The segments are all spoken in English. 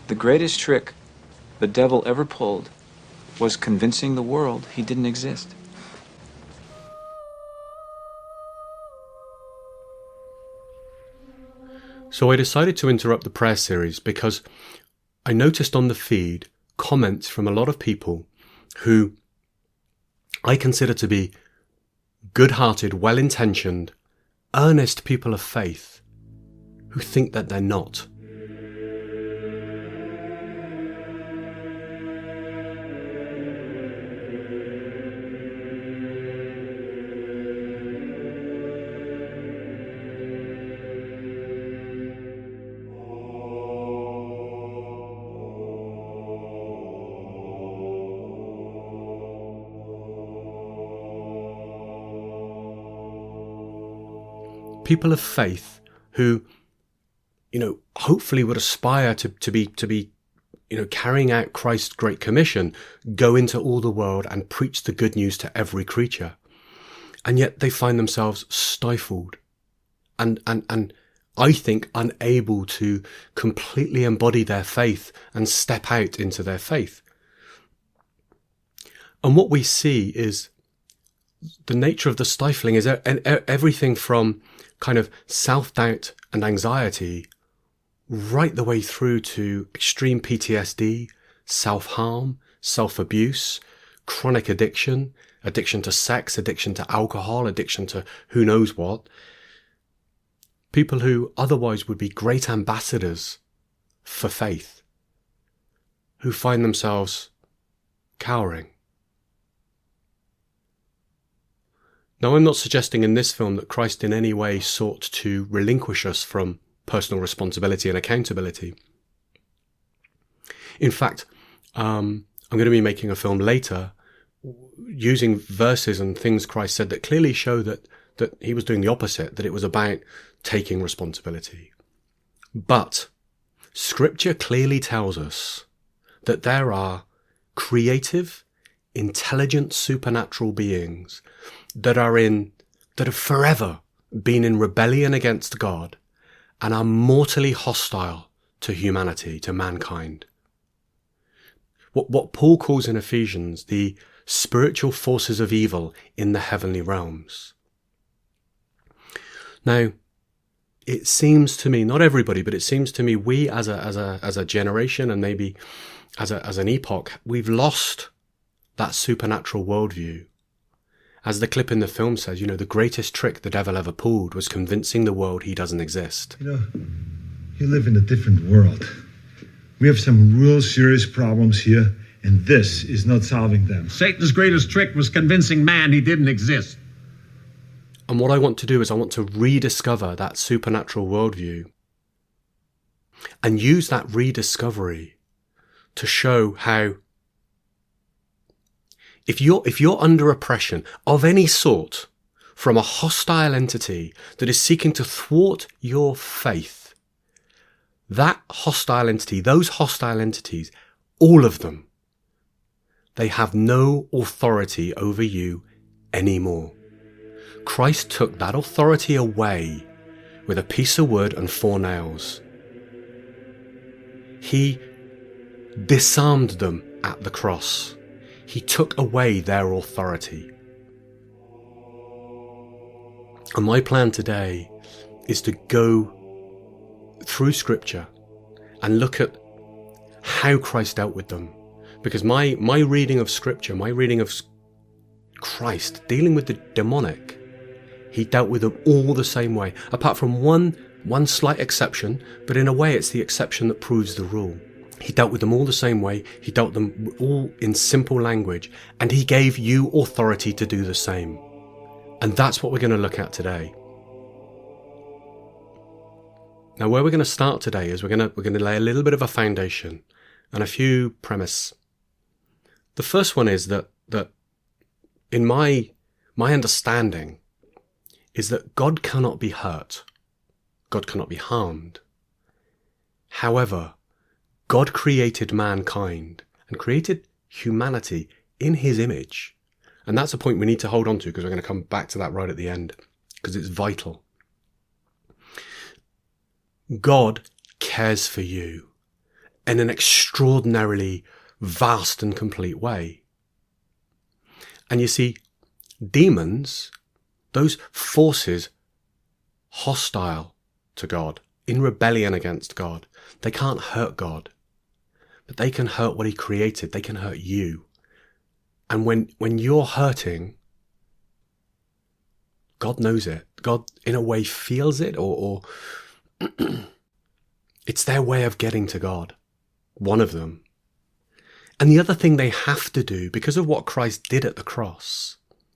The greatest trick the devil ever pulled was convincing the world he didn't exist. So I decided to interrupt the prayer series because I noticed on the feed comments from a lot of people who I consider to be good-hearted, well-intentioned, earnest people of faith who think that they're not. People of faith who, hopefully would aspire to be, carrying out Christ's Great Commission, go into all the world and preach the good news to every creature. And yet they find themselves stifled and I think unable to completely embody their faith and step out into their faith. And what we see is the nature of the stifling is everything from kind of self-doubt and anxiety right the way through to extreme PTSD, self-harm, self-abuse, chronic addiction, addiction to sex, addiction to alcohol, addiction to who knows what. People who otherwise would be great ambassadors for faith, who find themselves cowering. Now, I'm not suggesting in this film that Christ in any way sought to relinquish us from personal responsibility and accountability. In fact, I'm going to be making a film later using verses and things Christ said that clearly show that he was doing the opposite, that it was about taking responsibility. But Scripture clearly tells us that there are creative, intelligent, supernatural beings that have forever been in rebellion against God and are mortally hostile to humanity, to mankind. What Paul calls in Ephesians the spiritual forces of evil in the heavenly realms. Now, it seems to me, not everybody, but it seems to me we as a generation and maybe as an epoch, we've lost that supernatural worldview. As the clip in the film says, the greatest trick the devil ever pulled was convincing the world he doesn't exist. You live in a different world. We have some real serious problems here, and this is not solving them. Satan's greatest trick was convincing man he didn't exist. And what I want to do is I want to rediscover that supernatural worldview and use that rediscovery to show how if you're under oppression of any sort from a hostile entity that is seeking to thwart your faith, that hostile entity, those hostile entities, all of them, they have no authority over you anymore. Christ took that authority away with a piece of wood and 4 nails. He disarmed them at the cross. He took away their authority. And my plan today is to go through Scripture and look at how Christ dealt with them. Because my reading of Scripture, my reading of Christ dealing with the demonic, he dealt with them all the same way, apart from one slight exception, but in a way it's the exception that proves the rule. He dealt with them all the same way, he dealt them all in simple language, and he gave you authority to do the same. And that's what we're going to look at today. Now, where we're going to start today is we're going to lay a little bit of a foundation and a few premises. The first one is that in my understanding is that God cannot be hurt. God cannot be harmed. However, God created mankind and created humanity in his image. And that's a point we need to hold on to because we're going to come back to that right at the end because it's vital. God cares for you. in an extraordinarily vast and complete way. And you see, demons, those forces hostile to God, in rebellion against God, they can't hurt God, but they can hurt what he created. They can hurt you. And when you're hurting, God knows it. God, in a way, feels it, or it's their way of getting to God. One of them. And the other thing they have to do, because of what Christ did at the cross,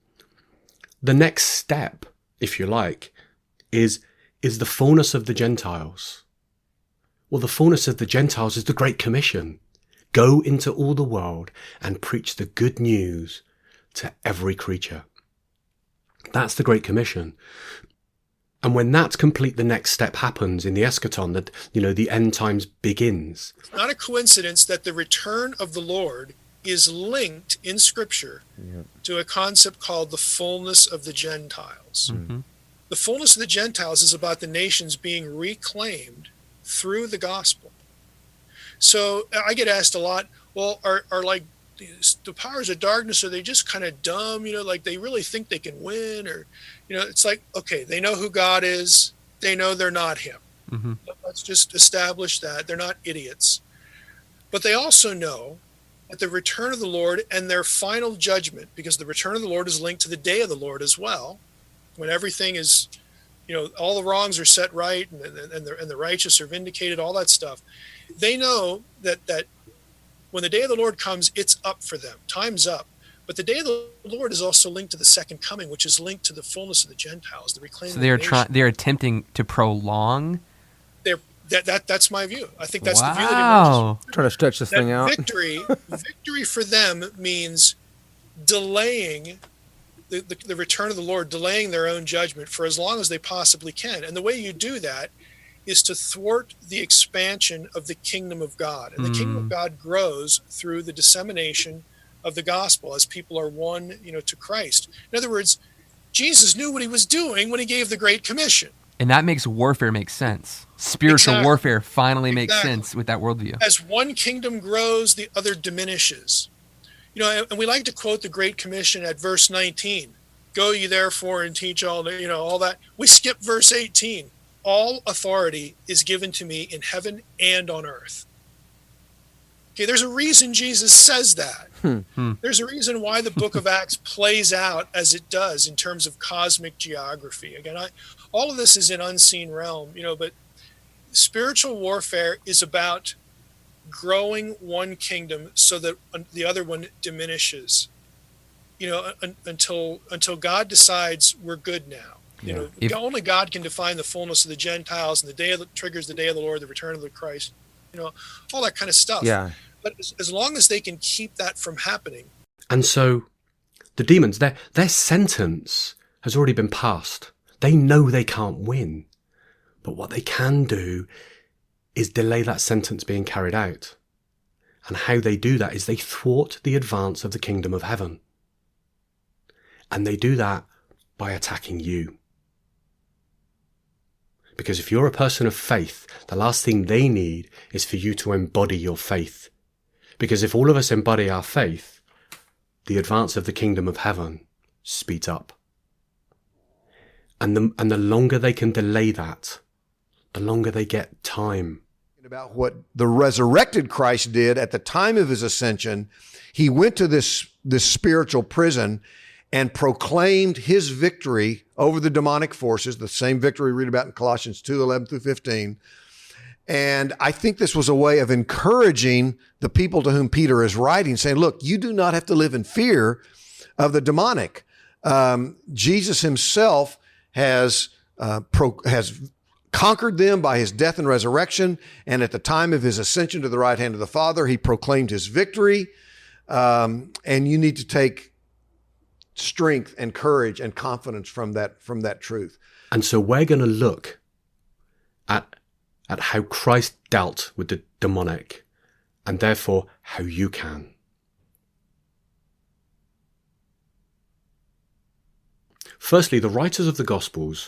the next step, if you like, is the fullness of the Gentiles. Well, the fullness of the Gentiles is the Great Commission. Go into all the world and preach the good news to every creature. That's the Great Commission. And when that's complete, the next step happens in the eschaton, that, the end times begins. It's not a coincidence that the return of the Lord is linked in Scripture to a concept called the fullness of the Gentiles. Mm-hmm. The fullness of the Gentiles is about the nations being reclaimed through the gospel. So I get asked a lot, well, are like the powers of darkness, are they just kind of dumb, like they really think they can win? Or, it's like, okay, they know who God is. They know they're not him. Mm-hmm. Let's just establish that. They're not idiots. But they also know at the return of the Lord and their final judgment, because the return of the Lord is linked to the day of the Lord as well, when everything is, all the wrongs are set right and the righteous are vindicated, all that stuff. They know that when the day of the Lord comes, it's up for them. Time's up. But the day of the Lord is also linked to the second coming, which is linked to the fullness of the Gentiles, the reclaiming. So they're attempting to prolong. That's my view. I think that's the view that emerges. Trying to stretch this thing out. Victory for them means delaying the return of the Lord, delaying their own judgment for as long as they possibly can. And the way you do that is to thwart the expansion of the kingdom of God. And the kingdom of God grows through the dissemination of the gospel as people are won, to Christ. In other words, Jesus knew what he was doing when he gave the Great Commission. And that makes warfare make sense. Spiritual warfare finally makes sense with that worldview. As one kingdom grows, the other diminishes. And we like to quote the Great Commission at verse 19. Go ye therefore and teach all that. We skip verse 18. All authority is given to me in heaven and on earth. Okay, there's a reason Jesus says that. There's a reason why the book of Acts plays out as it does in terms of cosmic geography. Again, all of this is an unseen realm, but spiritual warfare is about growing one kingdom so that the other one diminishes, until God decides we're good now. Only God can define the fullness of the Gentiles, and triggers the day of the Lord, the return of the Christ, all that kind of stuff. Yeah. But as long as they can keep that from happening. And so the demons, their sentence has already been passed. They know they can't win. But what they can do is delay that sentence being carried out. And how they do that is they thwart the advance of the kingdom of heaven. And they do that by attacking you. Because if you're a person of faith, the last thing they need is for you to embody your faith. Because if all of us embody our faith, the advance of the kingdom of heaven speeds up. And the longer they can delay that, the longer they get time. About what the resurrected Christ did at the time of his ascension, he went to this spiritual prison and proclaimed his victory over the demonic forces, the same victory we read about in Colossians 2:11-15. And I think this was a way of encouraging the people to whom Peter is writing, saying, look, you do not have to live in fear of the demonic. Jesus himself has conquered them by his death and resurrection. And at the time of his ascension to the right hand of the Father, he proclaimed his victory. And you need to take strength and courage and confidence from that truth. And so we're going to look at how Christ dealt with the demonic, and therefore how you can. Firstly, the writers of the Gospels,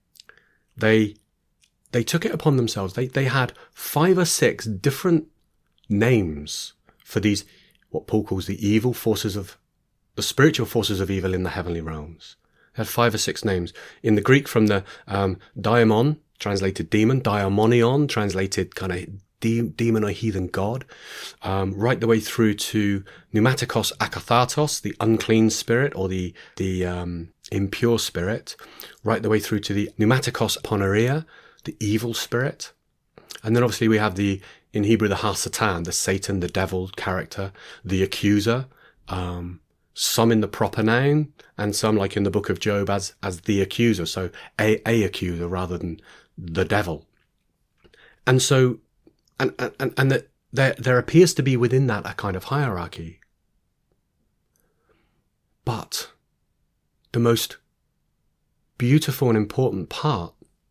they took it upon themselves. They had 5 or 6 different names for these, what Paul calls the spiritual forces of evil in the heavenly realms. They had 5 or 6 names. In the Greek, from the daimon, translated demon, daimonion, translated kind of demon or heathen god, right the way through to pneumatikos akathartos, the unclean spirit or the impure spirit, right the way through to the pneumatikos poneria, the evil spirit. And then obviously we have in Hebrew, the ha-satan, the Satan, the devil character, the accuser, some in the proper noun, and some, like in the book of Job, as the accuser, so a accuser rather than the devil. And so, and that there appears to be within that a kind of hierarchy. But the most beautiful and important part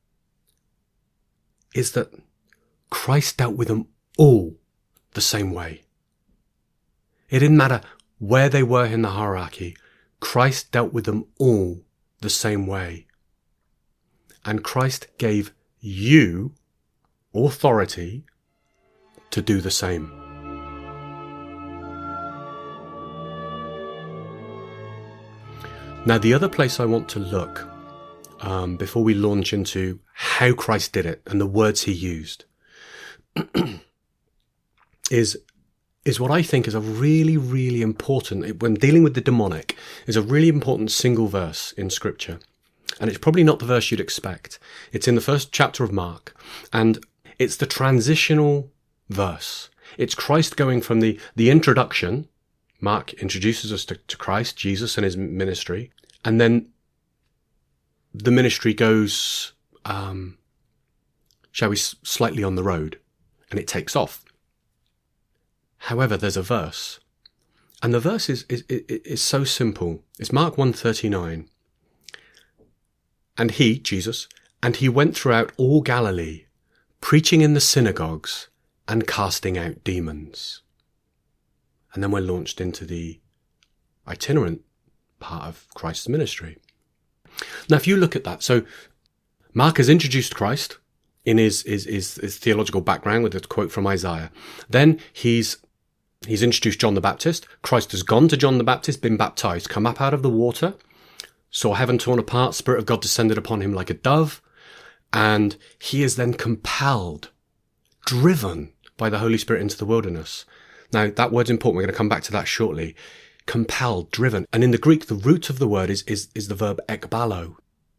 is that Christ dealt with them all the same way. It didn't matter where they were in the hierarchy. Christ dealt with them all the same way. And Christ gave you authority to do the same. Now, the other place I want to look before we launch into how Christ did it and the words he used is what I think is a really, really important, when dealing with the demonic, is a really important single verse in Scripture. And it's probably not the verse you'd expect. It's in the first chapter of Mark, and it's the transitional verse. It's Christ going from the introduction. Mark introduces us to Christ, Jesus, and his ministry. And then the ministry goes, shall we, slightly on the road, and it takes off. However, there's a verse, and the verse is so simple. It's Mark 1:39. And he, Jesus, and he went throughout all Galilee, preaching in the synagogues and casting out demons. And then we're launched into the itinerant part of Christ's ministry. Now, if you look at that, so Mark has introduced Christ in his theological background with a quote from Isaiah. Then he's introduced John the Baptist. Christ has gone to John the Baptist, been baptized, come up out of the water, saw heaven torn apart, Spirit of God descended upon him like a dove, and he is then compelled, driven by the Holy Spirit into the wilderness. Now, that word's important. We're going to come back to that shortly. Compelled, driven. And in the Greek, the root of the word is the verb ekbalo.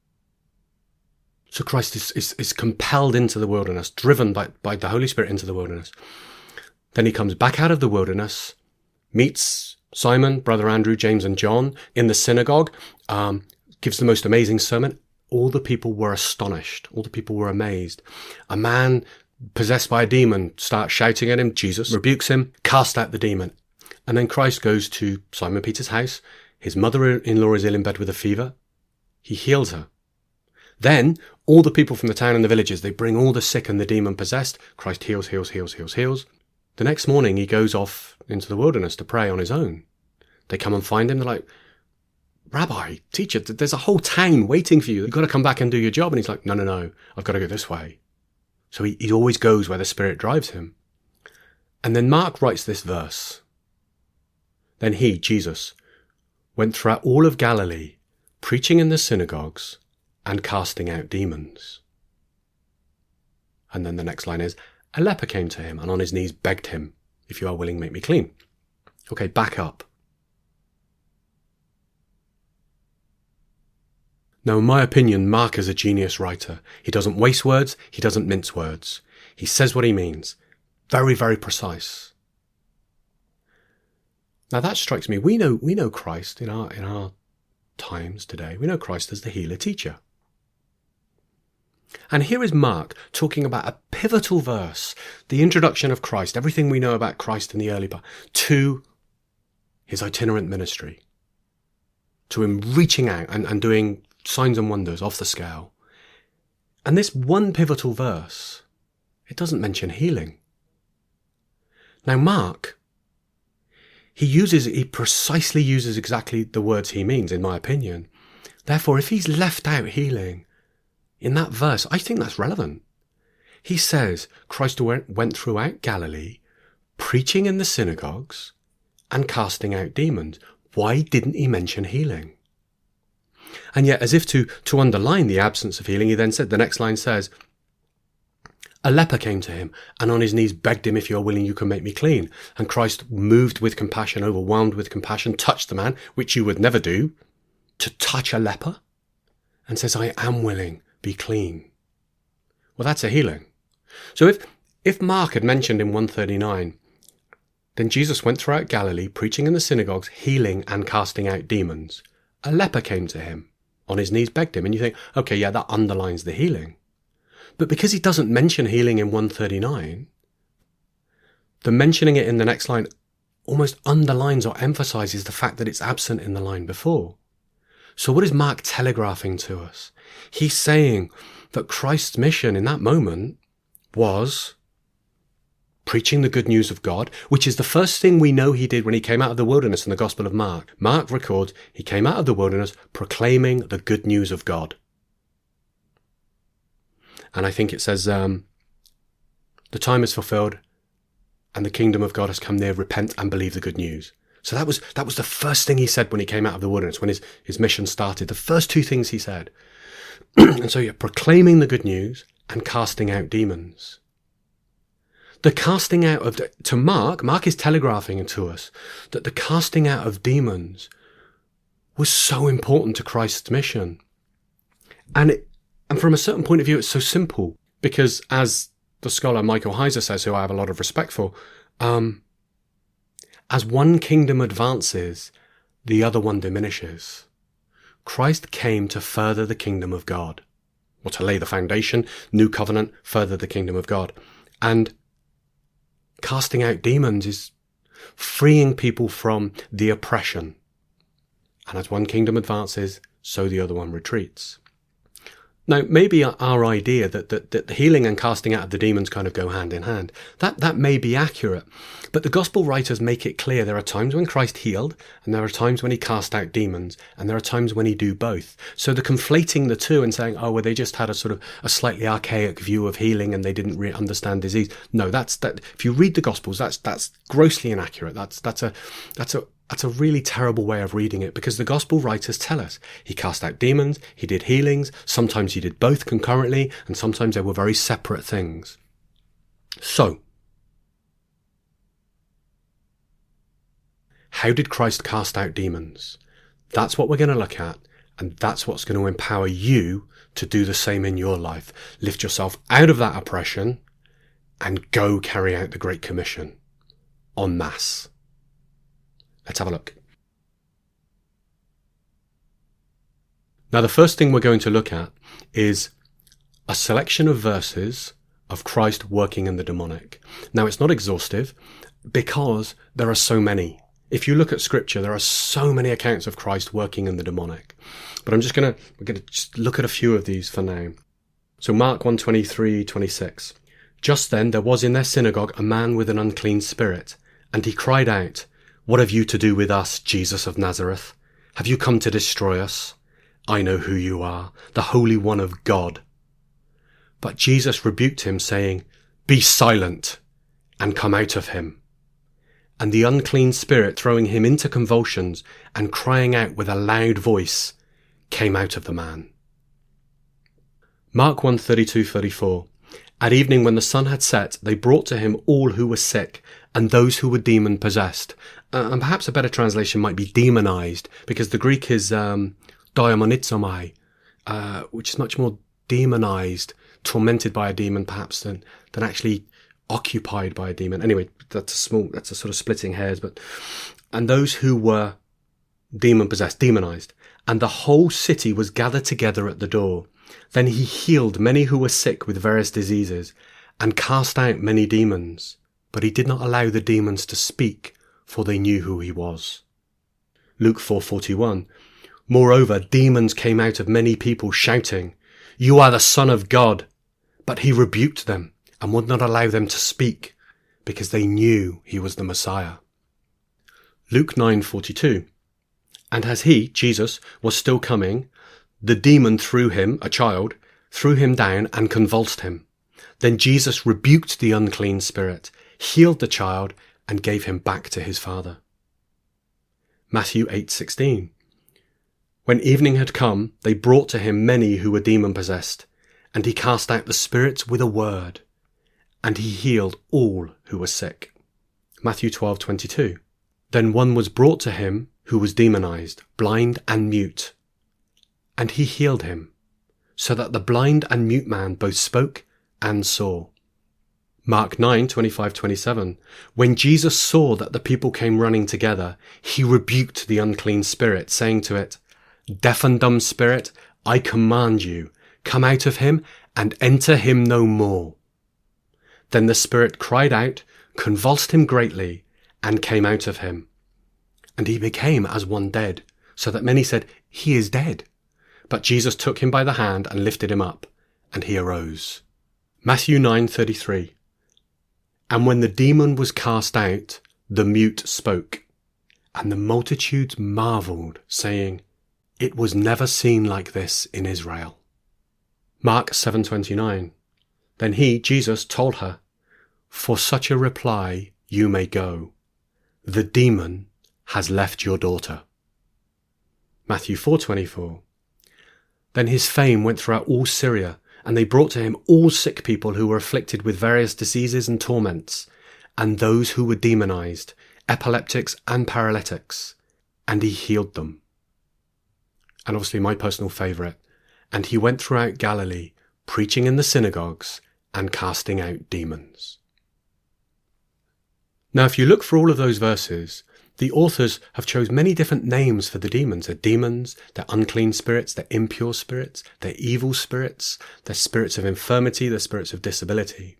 So Christ is compelled into the wilderness, driven by the Holy Spirit into the wilderness. Then he comes back out of the wilderness, meets Simon, brother Andrew, James and John in the synagogue, gives the most amazing sermon. All the people were astonished. All the people were amazed. A man possessed by a demon starts shouting at him. Jesus rebukes him, cast out the demon. And then Christ goes to Simon Peter's house. His mother-in-law is ill in bed with a fever. He heals her. Then all the people from the town and the villages, they bring all the sick and the demon-possessed. Christ heals. The next morning, he goes off into the wilderness to pray on his own. They come and find him. They're like, Rabbi, teacher, there's a whole town waiting for you. You've got to come back and do your job. And he's like, no, I've got to go this way. So he always goes where the Spirit drives him. And then Mark writes this verse. Then he, Jesus, went throughout all of Galilee, preaching in the synagogues and casting out demons. And then the next line is, a leper came to him and on his knees begged him, if you are willing, make me clean. Okay, back up. Now, in my opinion, Mark is a genius writer. He doesn't waste words. He doesn't mince words. He says what he means. Very, very precise. Now, that strikes me. We know Christ in our times today. We know Christ as the healer teacher. And here is Mark talking about a pivotal verse, the introduction of Christ, everything we know about Christ in the early part, to his itinerant ministry, to him reaching out and doing signs and wonders off the scale. And this one pivotal verse, it doesn't mention healing. Now, Mark, he precisely uses exactly the words he means, in my opinion. Therefore, if he's left out healing in that verse, I think that's relevant. He says Christ went throughout Galilee, preaching in the synagogues and casting out demons. Why didn't he mention healing? And yet, as if to underline the absence of healing, he then said, the next line says, a leper came to him and on his knees begged him, if you're willing, you can make me clean. And Christ, moved with compassion, overwhelmed with compassion, touched the man, which you would never do, to touch a leper, and says, I am willing, be clean. Well, that's a healing. So if Mark had mentioned in 139, then Jesus went throughout Galilee, preaching in the synagogues, healing and casting out demons. A leper came to him, on his knees begged him, and you think, okay, yeah, that underlines the healing. But because he doesn't mention healing in 139, the mentioning it in the next line almost underlines or emphasizes the fact that it's absent in the line before. So what is Mark telegraphing to us? He's saying that Christ's mission in that moment was preaching the good news of God, which is the first thing we know he did when he came out of the wilderness in the Gospel of Mark. Mark records he came out of the wilderness proclaiming the good news of God. And I think it says, the time is fulfilled and the kingdom of God has come near. Repent and believe the good news. So that was the first thing he said when he came out of the wilderness, when his mission started. The first two things he said. And so you're proclaiming the good news and casting out demons. The casting out of, to Mark is telegraphing to us that the casting out of demons was so important to Christ's mission. And from a certain point of view, it's so simple, because as the scholar Michael Heiser says, who I have a lot of respect for, as one kingdom advances, the other one diminishes. Christ came to further the kingdom of God, or to lay the foundation, new covenant, further the kingdom of God. And casting out demons is freeing people from the oppression. And as one kingdom advances, so the other one retreats. Now, maybe our idea that healing and casting out of the demons kind of go hand in hand, that may be accurate. But the gospel writers make it clear there are times when Christ healed, and there are times when he cast out demons, and there are times when he do both. So the conflating the two and saying, oh, well, they just had a sort of a slightly archaic view of healing and they didn't really understand disease. No, that. If you read the gospels, that's grossly inaccurate. That's a really terrible way of reading it, because the gospel writers tell us he cast out demons, he did healings, sometimes he did both concurrently, and sometimes they were very separate things. So, how did Christ cast out demons? That's what we're going to look at, and that's what's going to empower you to do the same in your life. Lift yourself out of that oppression and go carry out the Great Commission en masse. Let's have a look. Now, the first thing we're going to look at is a selection of verses of Christ working in the demonic. Now, it's not exhaustive because there are so many. If you look at Scripture, there are so many accounts of Christ working in the demonic. But we're going to just look at a few of these for now. So Mark 1:23-26. Just then there was in their synagogue a man with an unclean spirit, and he cried out, "What have you to do with us, Jesus of Nazareth? Have you come to destroy us? I know who you are, the Holy One of God." But Jesus rebuked him, saying, "Be silent, and come out of him." And the unclean spirit, throwing him into convulsions and crying out with a loud voice, came out of the man. Mark 1:32-34. At evening when the sun had set, they brought to him all who were sick and those who were demon-possessed. And perhaps a better translation might be demonized, because the Greek is daimonizomai, which is much more demonized, tormented by a demon perhaps than actually occupied by a demon. Anyway, that's a sort of splitting hairs, and those who were demon-possessed, demonized, and the whole city was gathered together at the door. Then he healed many who were sick with various diseases and cast out many demons, but he did not allow the demons to speak, for they knew who he was. Luke 4:41. Moreover, demons came out of many people shouting, "You are the Son of God." But he rebuked them and would not allow them to speak, because they knew he was the Messiah. Luke 9:42. And as he, Jesus, was still coming, the demon threw him, a child, threw him down and convulsed him. Then Jesus rebuked the unclean spirit. healed the child, and gave him back to his father. Matthew 8:16. When evening had come, they brought to him many who were demon-possessed, and he cast out the spirits with a word, and he healed all who were sick. Matthew 12:22. Then one was brought to him who was demonized, blind and mute, and he healed him, so that the blind and mute man both spoke and saw. Mark 9:25-27. When Jesus saw that the people came running together, he rebuked the unclean spirit, saying to it, Deaf and dumb spirit, I command you, come out of him and enter him no more. Then the spirit cried out, convulsed him greatly, and came out of him. And he became as one dead, so that many said, He is dead. But Jesus took him by the hand and lifted him up, and he arose. Matthew 9:33. And when the demon was cast out, the mute spoke, and the multitudes marveled, saying, It was never seen like this in Israel. Mark 7:29. Then he, Jesus, told her, For such a reply you may go. The demon has left your daughter. Matthew 4:24. Then his fame went throughout all Syria, and they brought to him all sick people who were afflicted with various diseases and torments, and those who were demonized, epileptics and paralytics, and he healed them. And obviously my personal favourite, and he went throughout Galilee, preaching in the synagogues and casting out demons. Now, if you look for all of those verses, the authors have chose many different names for the demons. They're demons, they're unclean spirits, they're impure spirits, they're evil spirits, they're spirits of infirmity, they're spirits of disability.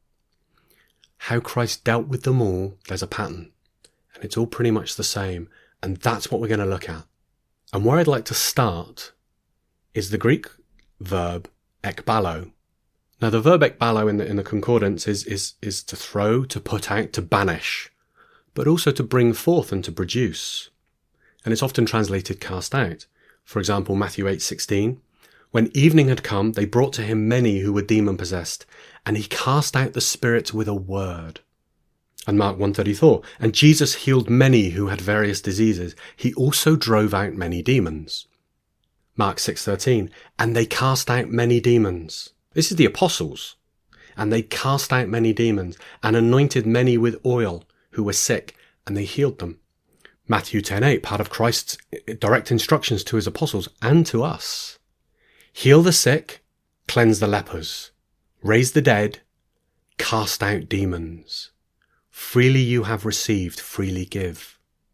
How Christ dealt with them all, there's a pattern, and it's all pretty much the same, and that's what we're going to look at. And where I'd like to start is the Greek verb ekbalo. Now, the verb ekbalo in the concordance is to throw, to put out, to banish, but also to bring forth and to produce. And it's often translated cast out. For example, Matthew 8:16, when evening had come, they brought to him many who were demon-possessed, and he cast out the spirits with a word. And Mark 1:34, and Jesus healed many who had various diseases. He also drove out many demons. Mark 6:13, and they cast out many demons. This is the apostles. And they cast out many demons, and anointed many with oil who were sick, and they healed them. Matthew 10:8, part of Christ's direct instructions to his apostles and to us. Heal the sick, cleanse the lepers, raise the dead, cast out demons. Freely you have received, freely give.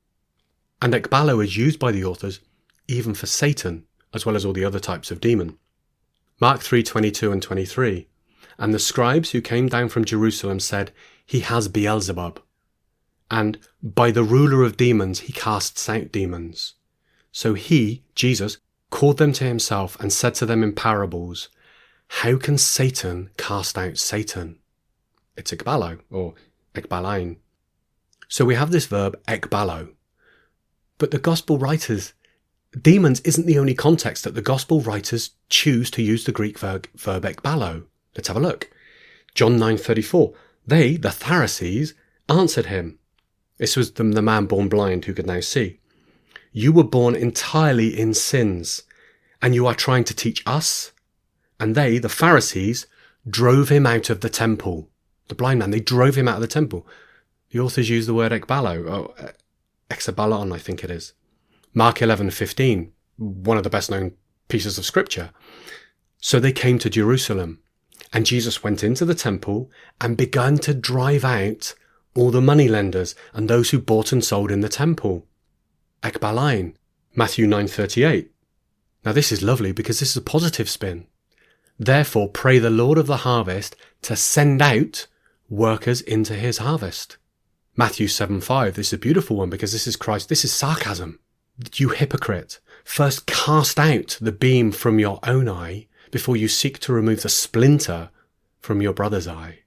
And ekbalo is used by the authors even for Satan, as well as all the other types of demon. Mark 3:22 and 23. And the scribes who came down from Jerusalem said, He has Beelzebub. And by the ruler of demons he casts out demons. So he, Jesus, called them to himself and said to them in parables, How can Satan cast out Satan? It's ekbalo, or ekbalain. So we have this verb ekbalo. But the gospel writers, demons isn't the only context that the gospel writers choose to use the Greek verb ekbalo. Let's have a look. John 9:34. They, the Pharisees, answered him. This was the man born blind who could now see. You were born entirely in sins, and you are trying to teach us? And they, the Pharisees, drove him out of the temple. The blind man, they drove him out of the temple. The authors use the word ekbalo, exabalon, I think it is. Mark 11:15, one of the best known pieces of scripture. So they came to Jerusalem, and Jesus went into the temple and began to drive out all the moneylenders and those who bought and sold in the temple. Ekbalain, Matthew 9:38. Now this is lovely because this is a positive spin. Therefore pray the Lord of the harvest to send out workers into his harvest. Matthew 7:5. This is a beautiful one because this is Christ. This is sarcasm. You hypocrite, first cast out the beam from your own eye before you seek to remove the splinter from your brother's eye.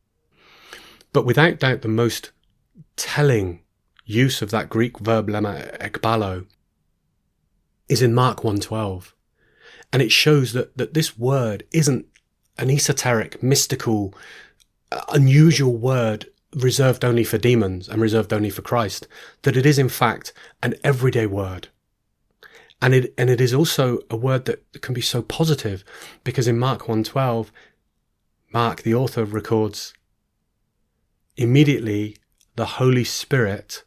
But without doubt, the most telling use of that Greek verb lemma ekbalo is in Mark 1:12. And it shows that this word isn't an esoteric, mystical, unusual word reserved only for demons and reserved only for Christ, that it is in fact an everyday word. And it is also a word that can be so positive, because in Mark 1:12, Mark, the author, records, immediately the Holy Spirit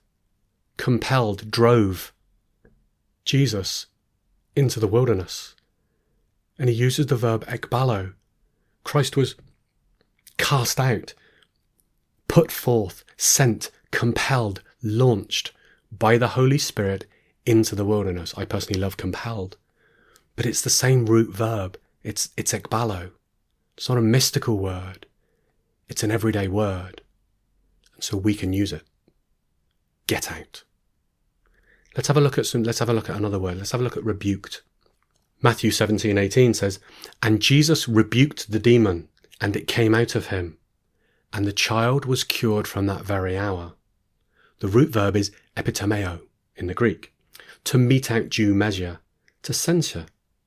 drove Jesus into the wilderness. And he uses the verb ekbalo. Christ was cast out, put forth, sent, compelled, launched by the Holy Spirit into the wilderness. I personally love compelled, but it's the same root verb. It's ekbalo. It's not a mystical word. It's an everyday word. And so we can use it. Get out. Let's have a look at another word. Let's have a look at rebuked. Matthew 17:18 says, "And Jesus rebuked the demon, and it came out of him, and the child was cured from that very hour." The root verb is epitomeo in the Greek, to mete out due measure, to censure.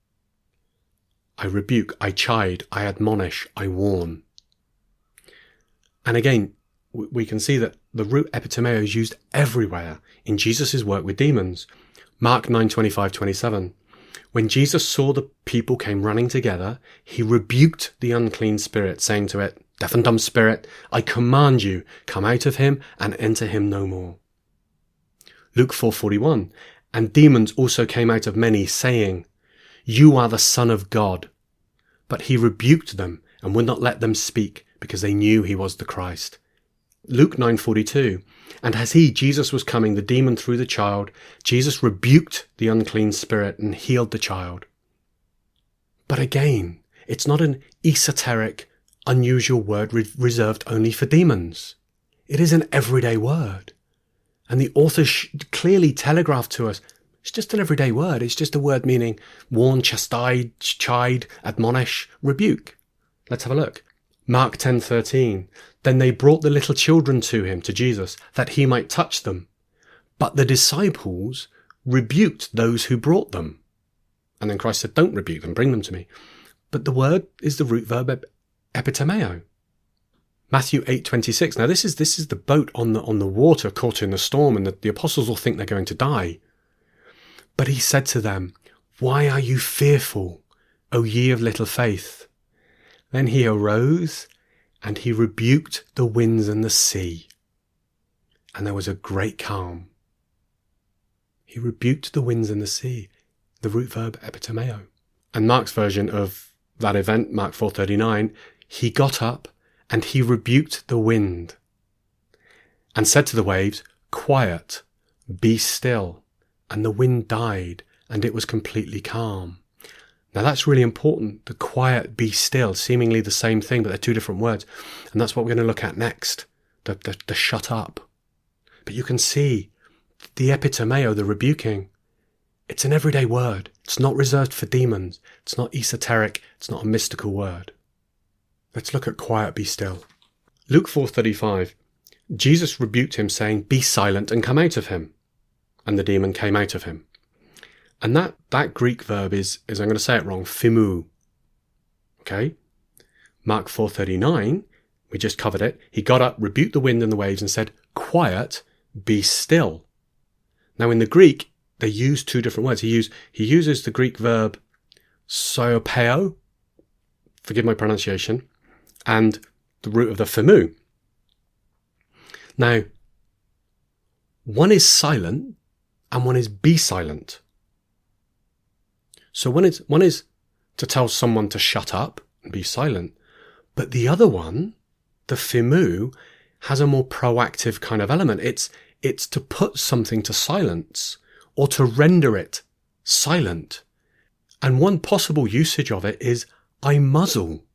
I rebuke, I chide, I admonish, I warn. And again, we can see that the root epitomeo is used everywhere in Jesus' work with demons. Mark 9:25-27. When Jesus saw the people came running together, he rebuked the unclean spirit, saying to it, "Deaf and dumb spirit, I command you, come out of him and enter him no more." Luke 4:41. And demons also came out of many, saying, "You are the Son of God." But he rebuked them and would not let them speak, because they knew he was the Christ. Luke 9:42. And as Jesus was coming, the demon through the child, Jesus rebuked the unclean spirit and healed the child. But again, it's not an esoteric, unusual word reserved only for demons. It is an everyday word. And the author clearly telegraphed to us, it's just an everyday word. It's just a word meaning warn, chastise, chide, admonish, rebuke. Let's have a look. Mark 10:13. Then they brought the little children to him, to Jesus, that he might touch them. But the disciples rebuked those who brought them. And then Christ said, don't rebuke them, bring them to me. But the word is the root verb epitomeo. Matthew 8:26. Now this is the boat on the water caught in the storm, and the apostles will think they're going to die. But he said to them, "Why are you fearful, O ye of little faith?" Then he arose and he rebuked the winds and the sea, and there was a great calm. He rebuked the winds and the sea, the root verb epitomeo. And Mark's version of that event, Mark 4:39, he got up and he rebuked the wind and said to the waves, "Quiet, be still." And the wind died and it was completely calm. Now that's really important. The quiet, be still, seemingly the same thing, but they're two different words. And that's what we're going to look at next, the shut up. But you can see the epitomeo, the rebuking, it's an everyday word. It's not reserved for demons. It's not esoteric. It's not a mystical word. Let's look at quiet, be still. Luke 4:35. Jesus rebuked him, saying, "Be silent and come out of him." And the demon came out of him. And that Greek verb is I'm going to say it wrong, phimou. Okay? Mark 4:39, we just covered it. He got up, rebuked the wind and the waves and said, "Quiet, be still." Now in the Greek, they use two different words. He uses the Greek verb soiopeo, forgive my pronunciation, and the root of the phimou. Now, one is silent and one is be silent. So one is to tell someone to shut up and be silent. But the other one, the phimou, has a more proactive kind of element. It's to put something to silence or to render it silent. And one possible usage of it is, I muzzle.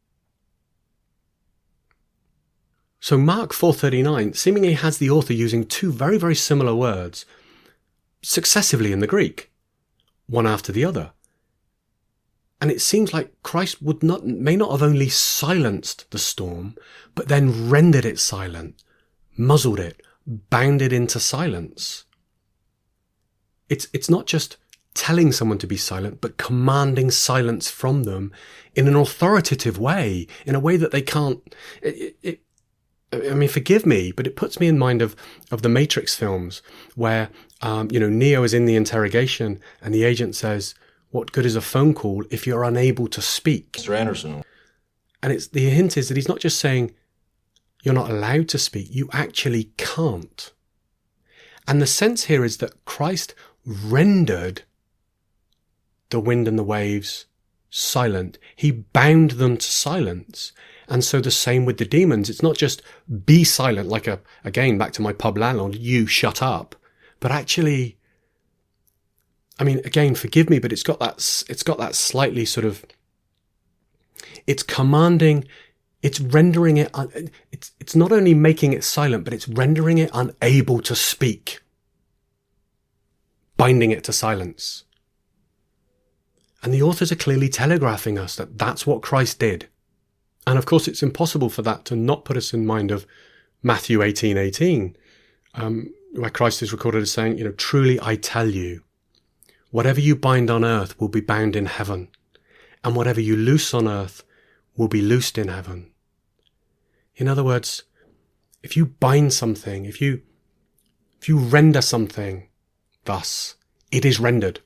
So Mark 4:39 seemingly has the author using two very, very similar words successively in the Greek, one after the other. And it seems like Christ may not have only silenced the storm, but then rendered it silent, muzzled it, bound it into silence. It's not just telling someone to be silent, but commanding silence from them in an authoritative way, in a way that they can't. I mean, forgive me, but it puts me in mind of the Matrix films where, Neo is in the interrogation and the agent says, "What good is a phone call if you're unable to speak?" Mr. Anderson. And the hint is that he's not just saying you're not allowed to speak, you actually can't. And the sense here is that Christ rendered the wind and the waves silent. He bound them to silence. And so the same with the demons. It's not just be silent, like again, back to my pub landlord, you shut up. But actually, I mean, again, forgive me, but it's got that slightly sort of, it's commanding, it's rendering it, it's not only making it silent, but it's rendering it unable to speak. Binding it to silence. And the authors are clearly telegraphing us that that's what Christ did. And of course, it's impossible for that to not put us in mind of Matthew 18:18, where Christ is recorded as saying, truly I tell you, whatever you bind on earth will be bound in heaven, and whatever you loose on earth will be loosed in heaven. In other words, if you bind something, if you render something, thus, it is rendered.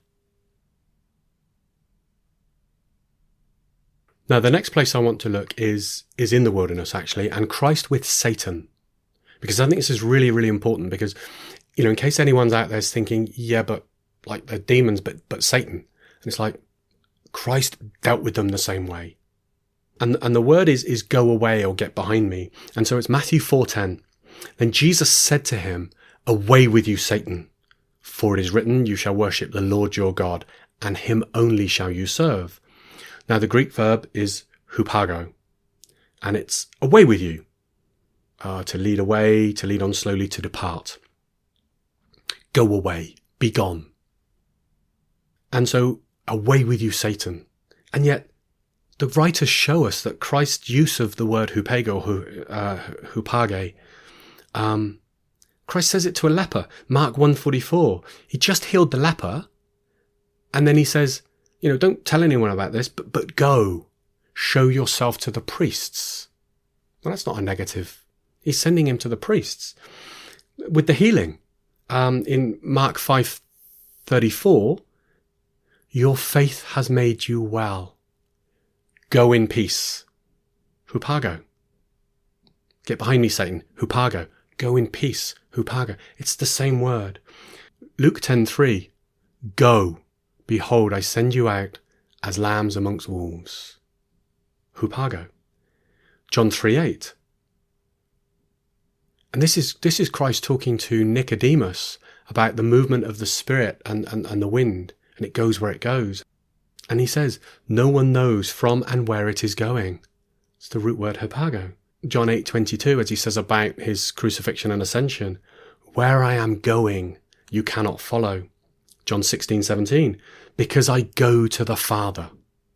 Now, the next place I want to look is in the wilderness, actually, and Christ with Satan. Because I think this is really, really important because, in case anyone's out there is thinking, yeah, but like they're demons, but Satan. And it's like, Christ dealt with them the same way. And the word is go away or get behind me. And so it's Matthew 4:10. Then Jesus said to him, away with you, Satan. For it is written, you shall worship the Lord your God, and him only shall you serve. Now, the Greek verb is hupago, and it's away with you, to lead away, to lead on slowly, to depart. Go away, be gone. And so, away with you, Satan. And yet, the writers show us that Christ's use of the word hupago, hupage, Christ says it to a leper. Mark 1:44. He just healed the leper, and then he says, don't tell anyone about this, but go, show yourself to the priests. Well, that's not a negative. He's sending him to the priests. With the healing, in Mark 5:34, your faith has made you well. Go in peace. Hupago. Get behind me, Satan. Hupago. Go in peace. Hupago. It's the same word. Luke 10:3. Go. Behold, I send you out as lambs amongst wolves. Hupago. John 3:8. And this is Christ talking to Nicodemus about the movement of the Spirit and the wind, and it goes where it goes. And he says, no one knows from and where it is going. It's the root word hupago. John 8:22, as he says about his crucifixion and ascension, where I am going, you cannot follow. John 16:17, because I go to the Father.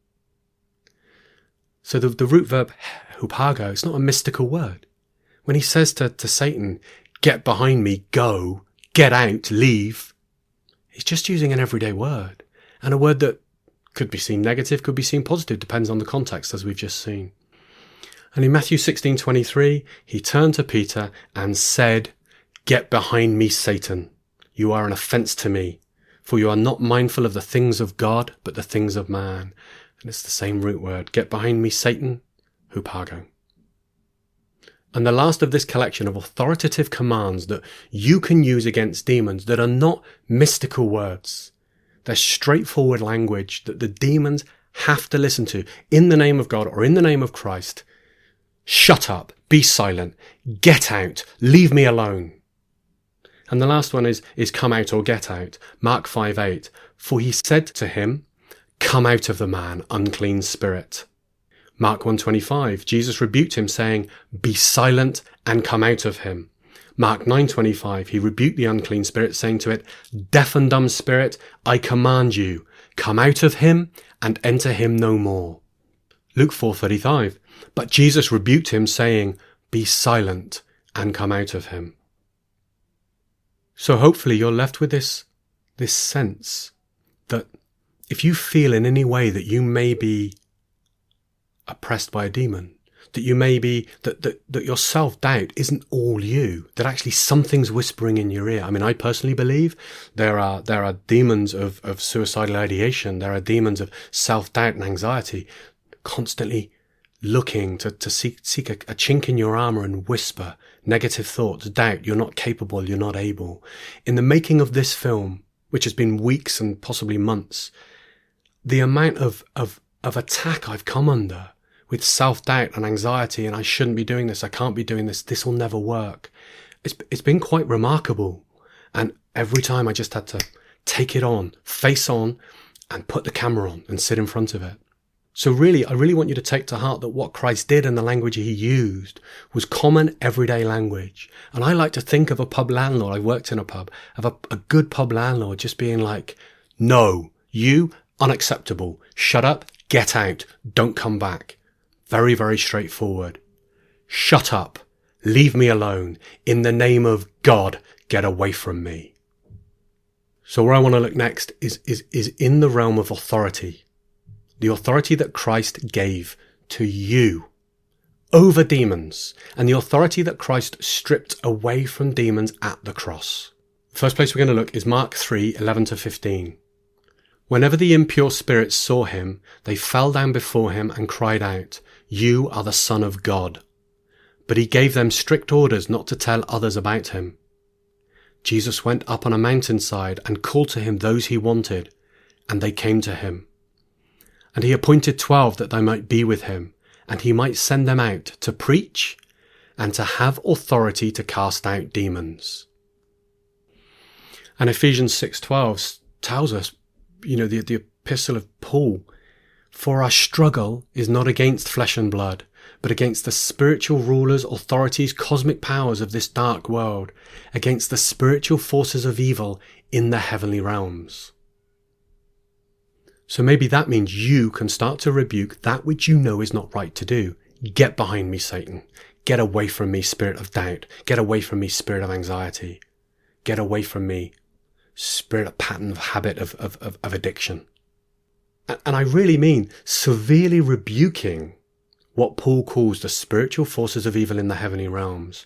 So the root verb hupago, it's not a mystical word. When he says to Satan, get behind me, go, get out, leave, he's just using an everyday word. And a word that could be seen negative, could be seen positive, depends on the context, as we've just seen. And in Matthew 16:23, he turned to Peter and said, get behind me, Satan. You are an offense to me, for you are not mindful of the things of God, but the things of man. And it's the same root word. Get behind me, Satan, hupago. And the last of this collection of authoritative commands that you can use against demons that are not mystical words. They're straightforward language that the demons have to listen to in the name of God or in the name of Christ. Shut up, be silent, get out, leave me alone. And the last one is come out or get out. Mark 5:8. For he said to him, come out of the man, unclean spirit. Mark 1:25. Jesus rebuked him, saying, be silent and come out of him. Mark 9:25. He rebuked the unclean spirit, saying to it, deaf and dumb spirit, I command you, come out of him and enter him no more. Luke 4:35. But Jesus rebuked him, saying, be silent and come out of him. So hopefully you're left with this sense that if you feel in any way that you may be oppressed by a demon, that you may be, that your self-doubt isn't all you, that actually something's whispering in your ear. I mean, I personally believe there are demons of suicidal ideation. There are demons of self-doubt and anxiety constantly looking to seek a chink in your armor and whisper negative thoughts, doubt, you're not capable, you're not able. In the making of this film, which has been weeks and possibly months, the amount of attack I've come under with self-doubt and anxiety, and I shouldn't be doing this, I can't be doing this, this will never work. It's been quite remarkable. And every time I just had to take it on, face on, and put the camera on and sit in front of it. So really, I really want you to take to heart that what Christ did and the language he used was common everyday language. And I like to think of a pub landlord, I worked in a pub, of a good pub landlord just being like, no, you, unacceptable, shut up, get out, don't come back. Very, very straightforward. Shut up, leave me alone, in the name of God, get away from me. So where I want to look next is in the realm of authority. The authority that Christ gave to you over demons, and the authority that Christ stripped away from demons at the cross. First place we're going to look is Mark 3:11-15. Whenever the impure spirits saw him, they fell down before him and cried out, "You are the Son of God." But he gave them strict orders not to tell others about him. Jesus went up on a mountainside and called to him those he wanted, and they came to him. And he appointed 12 that they might be with him, and he might send them out to preach and to have authority to cast out demons. And Ephesians 6:12 tells us, the epistle of Paul, for our struggle is not against flesh and blood, but against the spiritual rulers, authorities, cosmic powers of this dark world, against the spiritual forces of evil in the heavenly realms. So maybe that means you can start to rebuke that which you know is not right to do. Get behind me, Satan. Get away from me, spirit of doubt. Get away from me, spirit of anxiety. Get away from me, spirit of pattern of habit of addiction. And I really mean severely rebuking what Paul calls the spiritual forces of evil in the heavenly realms.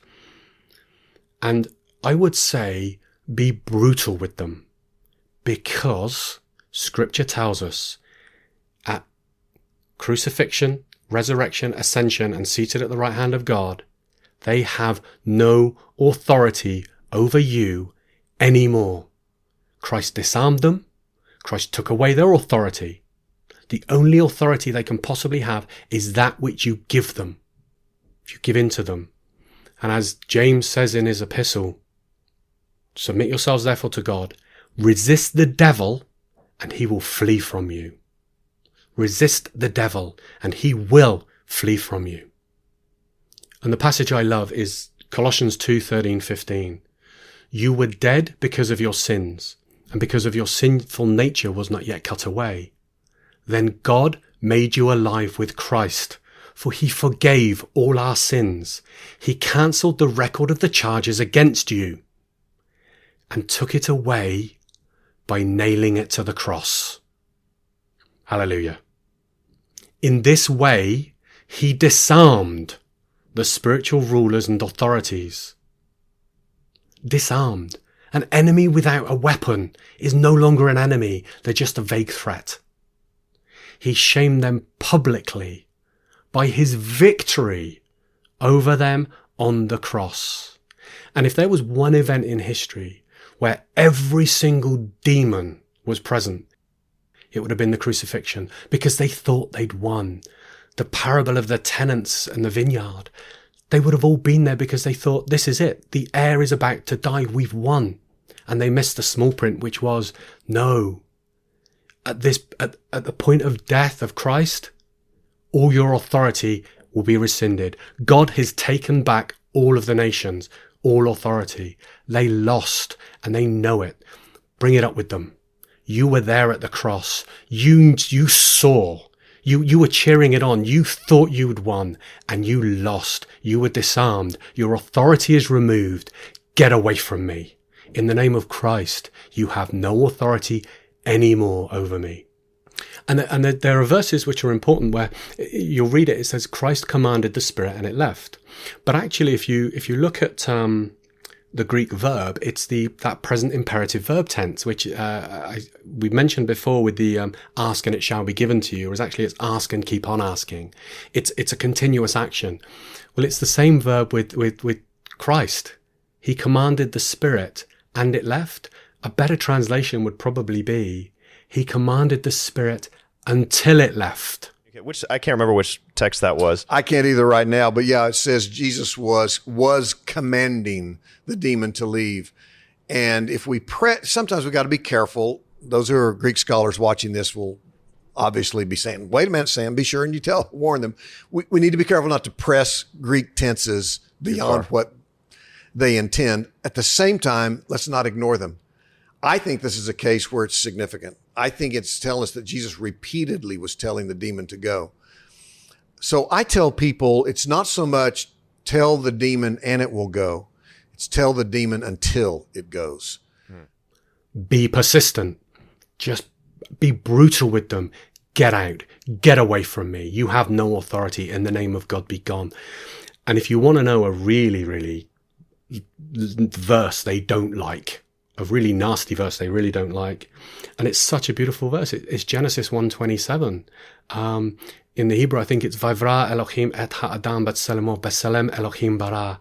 And I would say be brutal with them, because Scripture tells us at crucifixion, resurrection, ascension, and seated at the right hand of God, they have no authority over you anymore. Christ disarmed them. Christ took away their authority. The only authority they can possibly have is that which you give them, if you give in to them. And as James says in his epistle, submit yourselves therefore to God, resist the devil, and he will flee from you. Resist the devil, and he will flee from you. And the passage I love is Colossians 2:13-15. You were dead because of your sins, and because of your sinful nature was not yet cut away. Then God made you alive with Christ, for he forgave all our sins. He cancelled the record of the charges against you, and took it away by nailing it to the cross. Hallelujah. In this way, he disarmed the spiritual rulers and authorities. Disarmed. An enemy without a weapon is no longer an enemy. They're just a vague threat. He shamed them publicly by his victory over them on the cross. And if there was one event in history where every single demon was present, it would have been the crucifixion, because they thought they'd won. The parable of the tenants and the vineyard, they would have all been there because they thought, this is it. The heir is about to die. We've won. And they missed the small print, which was, no. At the point of death of Christ, all your authority will be rescinded. God has taken back all of the nations, all authority. They lost, and they know it. Bring it up with them. You were there at the cross. You saw. You were cheering it on. You thought you'd won, and you lost. You were disarmed. Your authority is removed. Get away from me. In the name of Christ, you have no authority anymore over me. And there are verses which are important where you'll read it. It says, Christ commanded the Spirit and it left. But actually, if you look at the Greek verb, it's that present imperative verb tense, which we mentioned before with the ask and it shall be given to you, whereas actually it's ask and keep on asking. It's a continuous action. Well, it's the same verb with Christ. He commanded the Spirit and it left. A better translation would probably be, he commanded the Spirit until it left. Which I can't remember which text that was. I can't either right now, but yeah, it says Jesus was commanding the demon to leave. And if we sometimes we got to be careful. Those who are Greek scholars watching this will obviously be saying, wait a minute, Sam, be sure and you warn them. We need to be careful not to press Greek tenses beyond what they intend. At the same time, let's not ignore them. I think this is a case where it's significant. I think it's telling us that Jesus repeatedly was telling the demon to go. So I tell people it's not so much tell the demon and it will go. It's tell the demon until it goes. Be persistent. Just be brutal with them. Get out. Get away from me. You have no authority. In the name of God, be gone. And if you want to know a really, really verse they don't like, a really nasty verse they really don't like, and it's such a beautiful verse, it's Genesis 1:27. In the Hebrew, I think it's Vayvra Elohim et ha'adam b'tselemo b'tselem Elohim bara.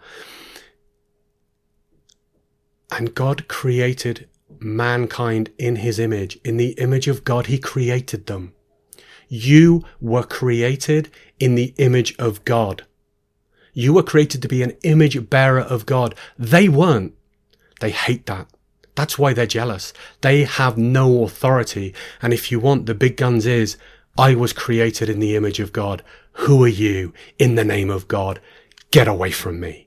And God created mankind in his image. In the image of God, he created them. You were created in the image of God. You were created to be an image bearer of God. They weren't. They hate that. That's why they're jealous. They have no authority. And if you want, the big guns is, I was created in the image of God. Who are you? In the name of God, get away from me.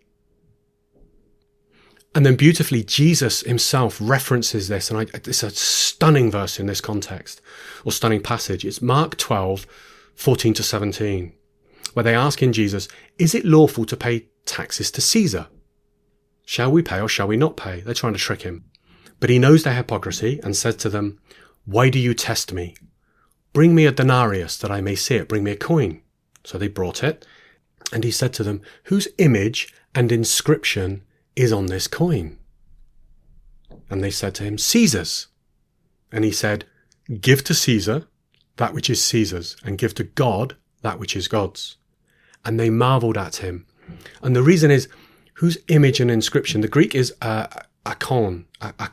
And then beautifully, Jesus himself references this. And it's a stunning verse in this context, or stunning passage. It's Mark 12:14-17, where they ask in Jesus, is it lawful to pay taxes to Caesar? Shall we pay or shall we not pay? They're trying to trick him. But he knows their hypocrisy and said to them, why do you test me? Bring me a denarius that I may see it. Bring me a coin. So they brought it. And he said to them, whose image and inscription is on this coin? And they said to him, Caesar's. And he said, give to Caesar that which is Caesar's, and give to God that which is God's. And they marveled at him. And the reason is, whose image and inscription? The Greek is icon,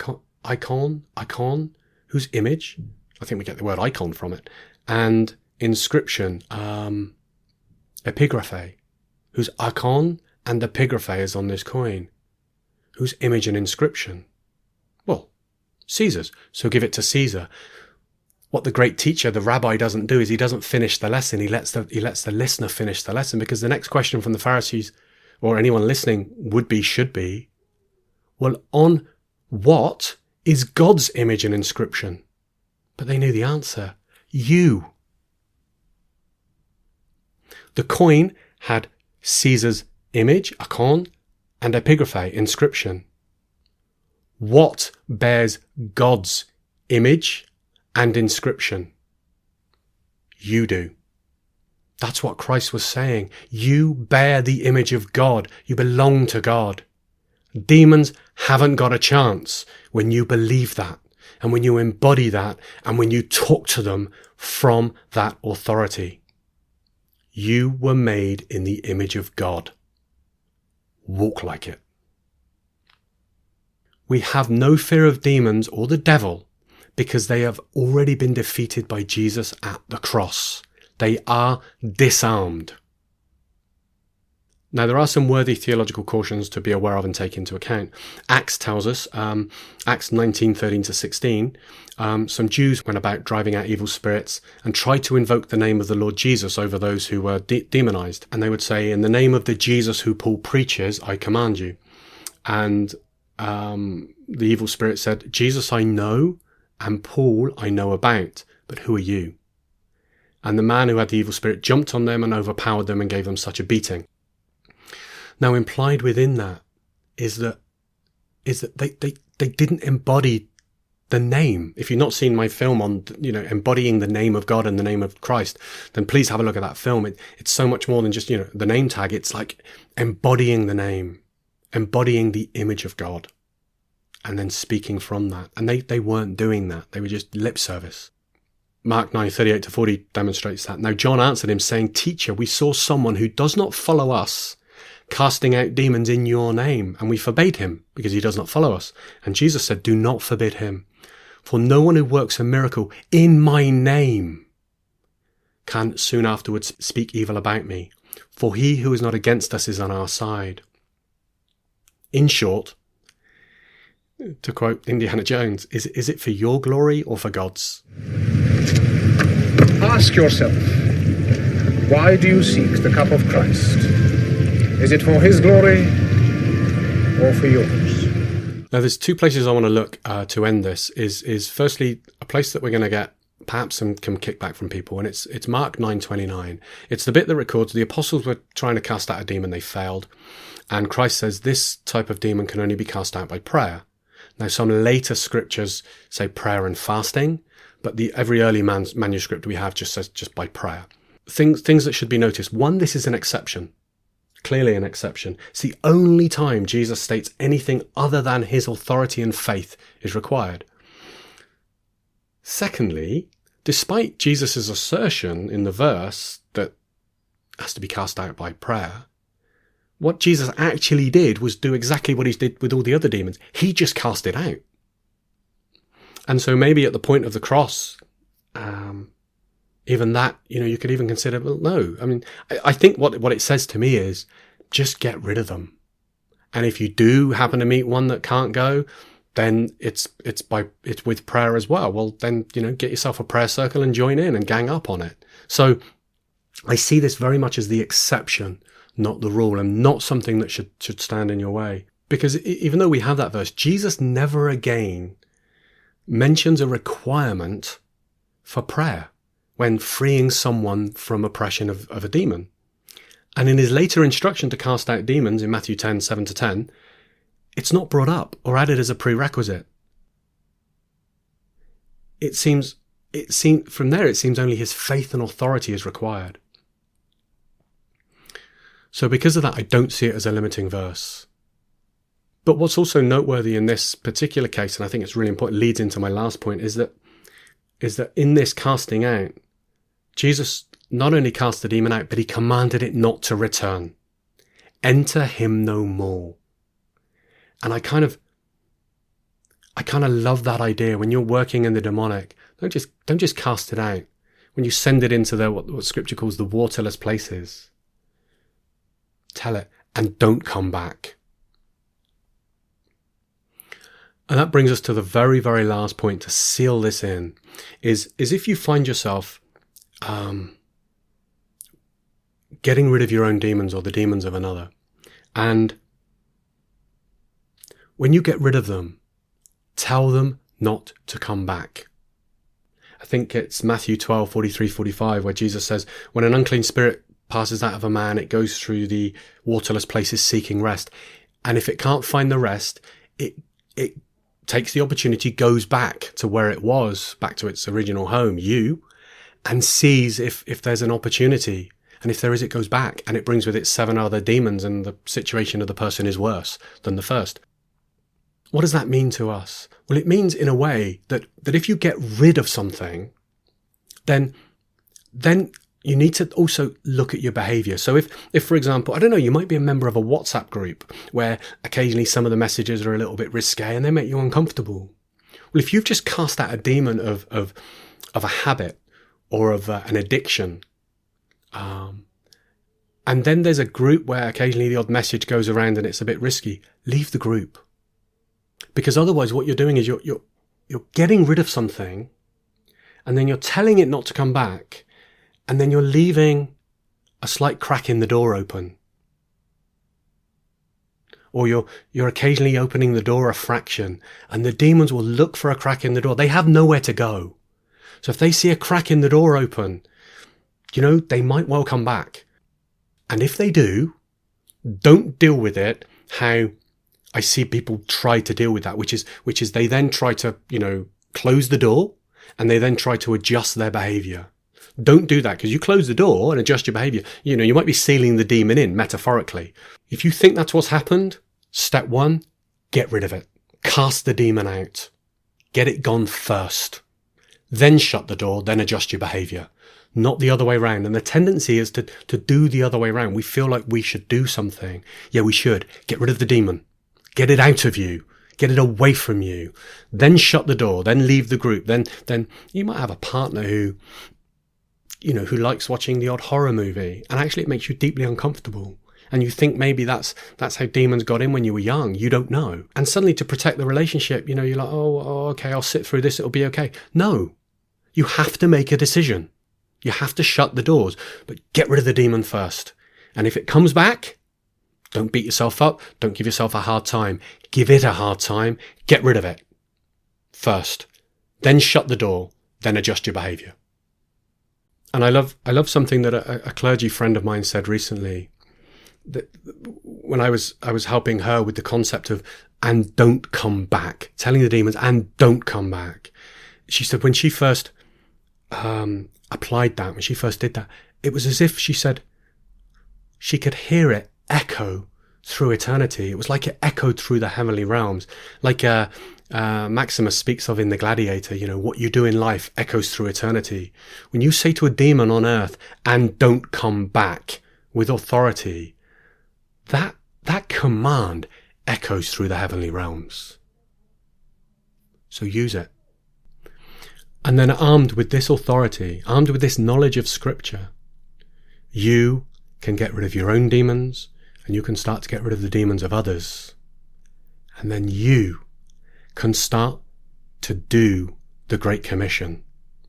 whose image? I think we get the word icon from it. And inscription, epigraphe, whose icon and epigraphe is on this coin. Whose image and inscription? Well, Caesar's. So give it to Caesar. What the great teacher, the rabbi, doesn't do is he doesn't finish the lesson. He lets the listener finish the lesson, because the next question from the Pharisees or anyone listening should be, well, on what is God's image and inscription? But they knew the answer. You. The coin had Caesar's image, icon, and epigraphe, inscription. What bears God's image and inscription? You do. That's what Christ was saying. You bear the image of God. You belong to God. Demons haven't got a chance when you believe that, and when you embody that, and when you talk to them from that authority. You were made in the image of God. Walk like it. We have no fear of demons or the devil, because they have already been defeated by Jesus at the cross. They are disarmed. Now, there are some worthy theological cautions to be aware of and take into account. Acts tells us, Acts 19:13-16, some Jews went about driving out evil spirits and tried to invoke the name of the Lord Jesus over those who were demonized. And they would say, in the name of the Jesus who Paul preaches, I command you. And the evil spirit said, Jesus I know, and Paul I know about, but who are you? And the man who had the evil spirit jumped on them and overpowered them and gave them such a beating. Now, implied within that is that they didn't embody the name. If you've not seen my film on, embodying the name of God and the name of Christ, then please have a look at that film. It's so much more than just, the name tag. It's like embodying the name, embodying the image of God, and then speaking from that. And they weren't doing that. They were just lip service. Mark 9:38-40 demonstrates that. Now John answered him saying, "Teacher, we saw someone who does not follow us casting out demons in your name, and we forbade him because he does not follow us." And Jesus said, "Do not forbid him, for no one who works a miracle in my name can soon afterwards speak evil about me, for he who is not against us is on our side." In short, to quote Indiana Jones, is it for your glory or for God's? Ask yourself, why do you seek the cup of Christ? Is it for his glory or for yours? Now, there's two places I want to look to end this. Is firstly a place that we're going to get perhaps some kickback from people, and it's Mark 9:29. It's the bit that records the apostles were trying to cast out a demon, they failed, and Christ says this type of demon can only be cast out by prayer. Now, some later scriptures say prayer and fasting, but every early manuscript we have just says just by prayer. Things that should be noticed. One, this is an exception. Clearly an exception. It's the only time Jesus states anything other than his authority and faith is required. Secondly, despite Jesus' assertion in the verse that it has to be cast out by prayer, what Jesus actually did was do exactly what he did with all the other demons. He just cast it out. And so maybe at the point of the cross, even that, you could even consider, well, no. I mean, I think what it says to me is just get rid of them. And if you do happen to meet one that can't go, then it's with prayer as well. Well, then, get yourself a prayer circle and join in and gang up on it. So I see this very much as the exception, not the rule, and not something that should stand in your way. Because even though we have that verse, Jesus never again mentions a requirement for prayer when freeing someone from oppression of a demon. And in his later instruction to cast out demons in Matthew 10:7-10, it's not brought up or added as a prerequisite. It seems from there, it seems only his faith and authority is required. So because of that, I don't see it as a limiting verse. But what's also noteworthy in this particular case, and I think it's really important, leads into my last point, is that in this casting out, Jesus not only cast the demon out, but he commanded it not to return. Enter him no more. And I kind of love that idea. When you're working in the demonic, don't just cast it out. When you send it into what Scripture calls the waterless places, tell it, and don't come back. And that brings us to the very, very last point to seal this in, is if you find yourself getting rid of your own demons or the demons of another, and when you get rid of them, tell them not to come back. I think it's Matthew 12:43-45, where Jesus says, when an unclean spirit passes out of a man, it goes through the waterless places seeking rest. And if it can't find the rest, it takes the opportunity, goes back to where it was, back to its original home, you, and sees if there's an opportunity. And if there is, it goes back, and it brings with it 7 other demons, and the situation of the person is worse than the first. What does that mean to us? Well, it means in a way that if you get rid of something, then you need to also look at your behavior. So if, for example, I don't know, you might be a member of a WhatsApp group where occasionally some of the messages are a little bit risque and they make you uncomfortable. Well, if you've just cast out a demon of a habit or of an addiction, and then there's a group where occasionally the odd message goes around and it's a bit risky, leave the group. Because otherwise what you're doing is you're getting rid of something, and then you're telling it not to come back, and then you're leaving a slight crack in the door open. Or you're occasionally opening the door a fraction, and the demons will look for a crack in the door. They have nowhere to go. So if they see a crack in the door open, they might well come back. And if they do, don't deal with it how I see people try to deal with that, which is they then try to, close the door and they then try to adjust their behavior. Don't do that, because you close the door and adjust your behavior. You might be sealing the demon in, metaphorically. If you think that's what's happened, step one, get rid of it. Cast the demon out. Get it gone first. Then shut the door, then adjust your behavior. Not the other way around. And the tendency is to do the other way around. We feel like we should do something. Yeah, we should. Get rid of the demon. Get it out of you. Get it away from you. Then shut the door. Then leave the group. Then you might have a partner who likes watching the odd horror movie, and actually it makes you deeply uncomfortable. And you think maybe that's how demons got in when you were young. You don't know. And suddenly, to protect the relationship, you're like, oh, okay, I'll sit through this. It'll be okay. No, you have to make a decision. You have to shut the doors, but get rid of the demon first. And if it comes back, don't beat yourself up. Don't give yourself a hard time. Give it a hard time. Get rid of it first. Then shut the door. Then adjust your behavior. And I love something that a clergy friend of mine said recently. That when I was helping her with the concept of "and don't come back," telling the demons "and don't come back," she said when she first applied that, when she first did that, it was as if she said she could hear it echo through eternity. It was like it echoed through the heavenly realms, like Maximus speaks of in The Gladiator. What you do in life echoes through eternity. When you say to a demon on earth "and don't come back" with authority, that command echoes through the heavenly realms. So use it. And then armed with this authority, armed with this knowledge of Scripture, you can get rid of your own demons, and you can start to get rid of the demons of others. And then you can start to do the Great Commission.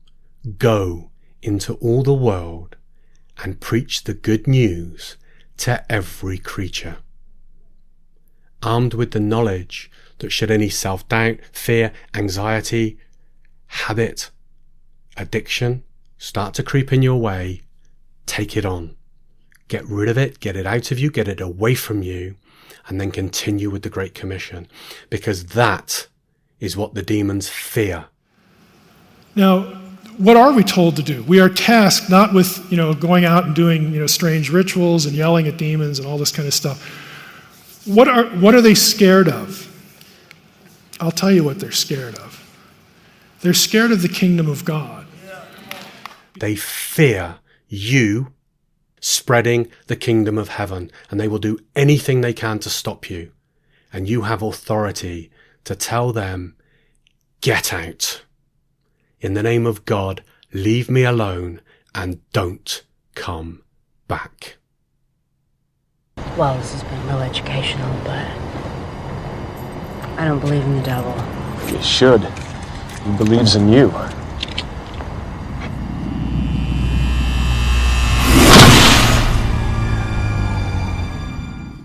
Go into all the world and preach the good news to every creature. Armed with the knowledge that should any self-doubt, fear, anxiety, habit, addiction start to creep in your way, take it on. Get rid of it, get it out of you, get it away from you, and then continue with the Great Commission, because that is what the demons fear. Now, what are we told to do? We are tasked not with, going out and doing, strange rituals and yelling at demons and all this kind of stuff. What are they scared of? I'll tell you what they're scared of. They're scared of the kingdom of God. They fear you spreading the kingdom of heaven, and they will do anything they can to stop you. And you have authority to tell them, get out. In the name of God, leave me alone and don't come back. Well, this has been real educational, but I don't believe in the devil. You should. He believes in you.